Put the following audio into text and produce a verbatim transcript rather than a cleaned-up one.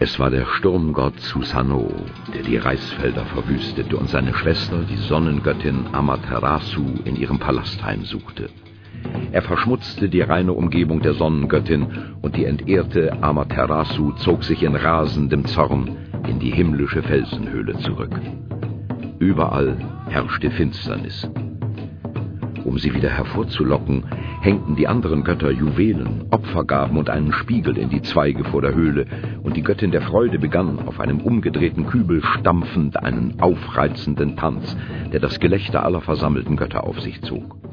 Es war der Sturmgott Susanoo, der die Reisfelder verwüstete und seine Schwester, die Sonnengöttin Amaterasu, in ihrem Palast heimsuchte. Er verschmutzte die reine Umgebung der Sonnengöttin, und die entehrte Amaterasu zog sich in rasendem Zorn in die himmlische Felsenhöhle zurück. Überall herrschte Finsternis. Um sie wieder hervorzulocken, hängten die anderen Götter Juwelen, Opfergaben und einen Spiegel in die Zweige vor der Höhle, und die Göttin der Freude begann, auf einem umgedrehten Kübel stampfend, einen aufreizenden Tanz, der das Gelächter aller versammelten Götter auf sich zog.